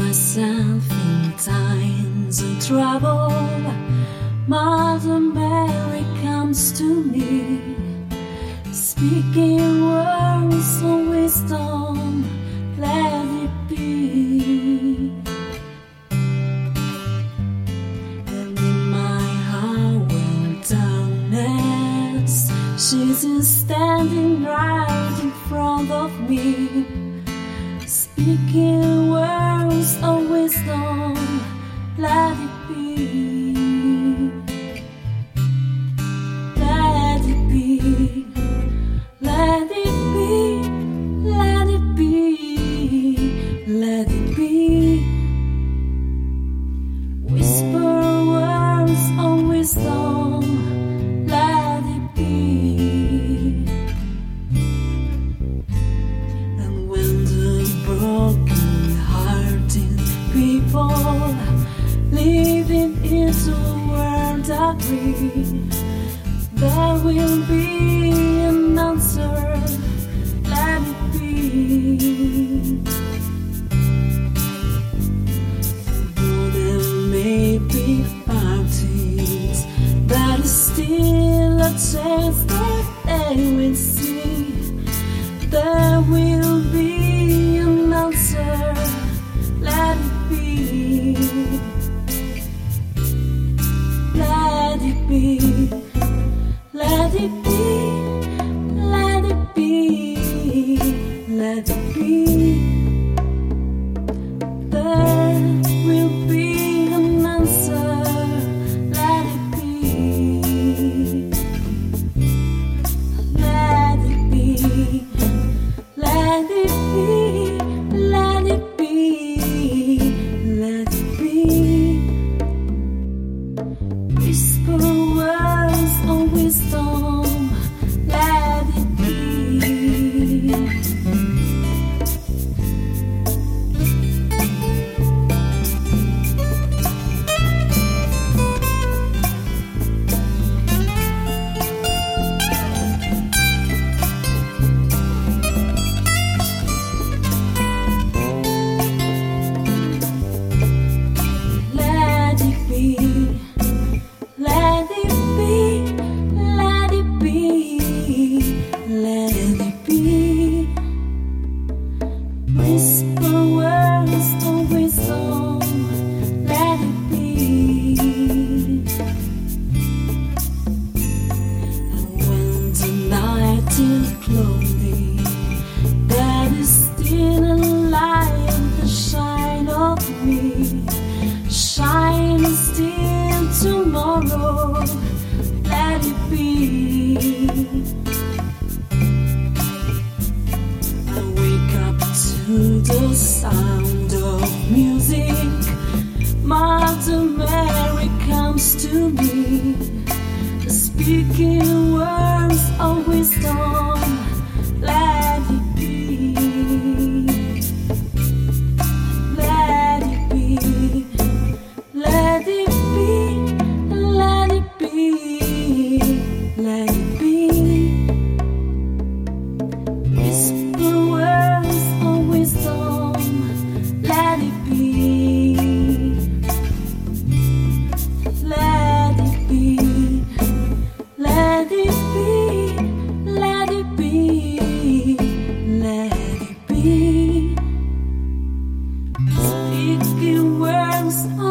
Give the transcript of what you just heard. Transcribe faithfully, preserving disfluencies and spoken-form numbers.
myself in times of trouble, Mother Mary comes to me, speaking words of wisdom, let it be. And in my heart wilderness, she's just standing right in front of me, speaking words of wisdom, let it be. Let it be. Let it be. Let it be. Let it be. Whisper words of wisdom, let it be. And when the broken hearted people living in the world agree, there will be an answer, let it be. Though there may be parties, there is still a chance that they will see. There will be an answer, let it be. Let it be. Let it be. Let it be. Let it be. There will be an answer, let it be. Let it be. Let it be. Let it be. Let it be. Whisper words of wisdom, let it be. Let it be. Let it be. Let it be. Let it be. Whisper words of wisdom, let it be. And when the night is cloudy, there is still a light in the shine of me, shine still tomorrow, let it be. I wake up to the sound of music, Mother Mary comes to me, speaking words of wisdom, let it be. Let it be. Let it be. Let it be. Let it be. Whisper words of wisdom, let it be. Let it be. Let it be. Let it be. Let it be. Speaking words of